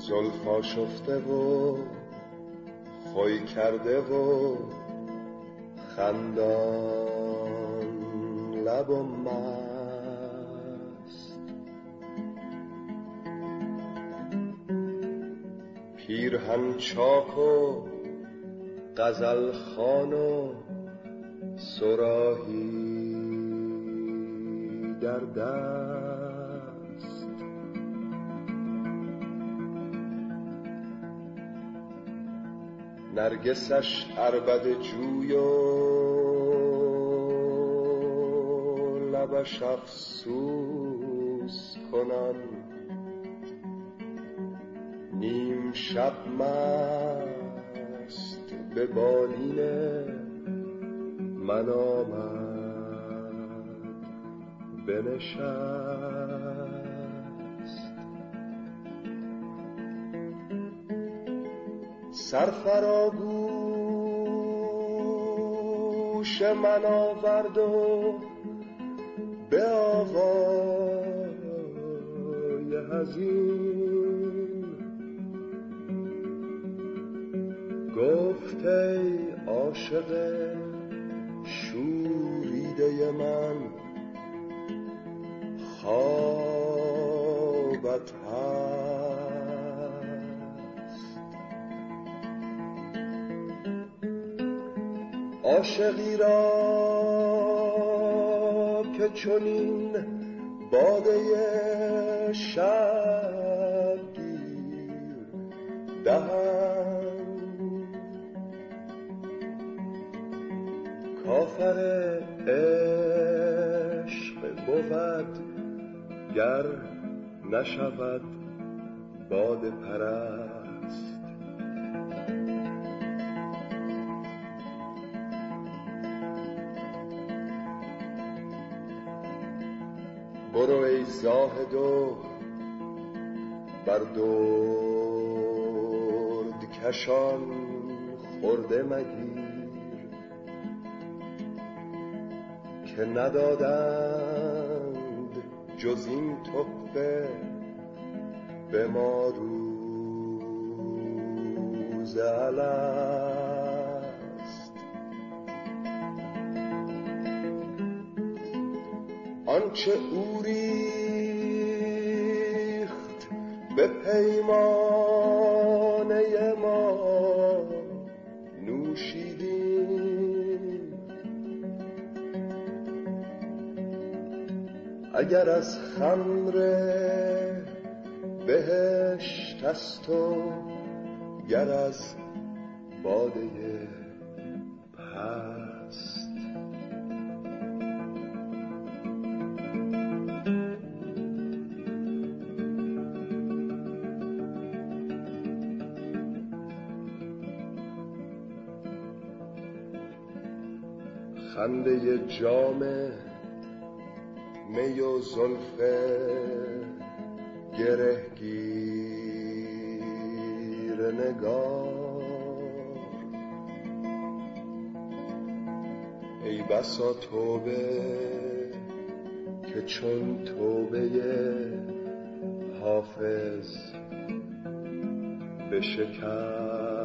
زلف آشفته و خوی کرده و خندان لب و مست، پیرهن چاک و غزل خوان و صراحی در دست، نرگسش عربده جوی و لبش افسوس کنان، نیم شب مست به بالین من آمد بنشست، سرفراگوش من آورد و به آوای حزین گفت ای عاشق شوریده من خوابت هست، عاشقی را که چنین باده شبگیر دهند، کافر عشق بود گر نشود باده پرست، برو ای زاهد و بر درد کشان خورده مگیر، که ندادند جز این تحفه به ما روز الست، آنچه او ریخت به پیمانه ما نوشیدیم، اگر از خمر بهشت است و گر از باده پست، خنده جام می و زلف گرهگیر نگار، ای بسا توبه که چون توبه حافظ بشکست.